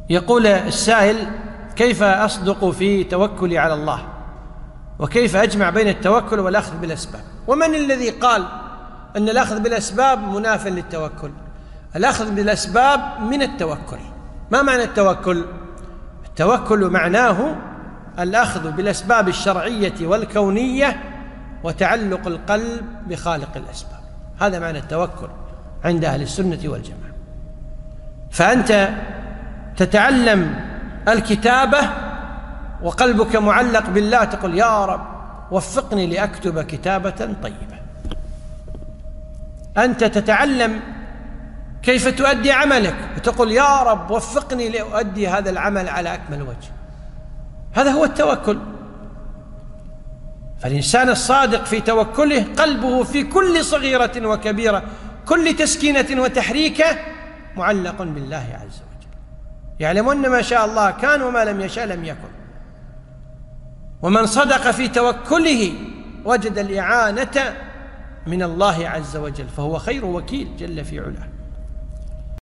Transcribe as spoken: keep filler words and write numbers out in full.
يقول السائل: كيف أصدق في توكلي على الله؟ وكيف أجمع بين التوكل والأخذ بالأسباب؟ ومن الذي قال أن الأخذ بالأسباب مناف للتوكل؟ الأخذ بالأسباب من التوكل. ما معنى التوكل؟ التوكل معناه الأخذ بالأسباب الشرعية والكونية وتعلق القلب بخالق الأسباب. هذا معنى التوكل عند أهل السنة والجماعة. فأنت تتعلم الكتابة وقلبك معلق بالله، تقول: يا رب وفقني لأكتب كتابة طيبة. أنت تتعلم كيف تؤدي عملك وتقول: يا رب وفقني لأؤدي هذا العمل على أكمل وجه. هذا هو التوكل. فالإنسان الصادق في توكله قلبه في كل صغيرة وكبيرة، كل تسكينة وتحريكة معلق بالله عز وجل. يعلم أن ما شاء الله كان وما لم يشاء لم يكن. ومن صدق في توكله وجد الإعانة من الله عز وجل، فهو خير وكيل جل في علاه.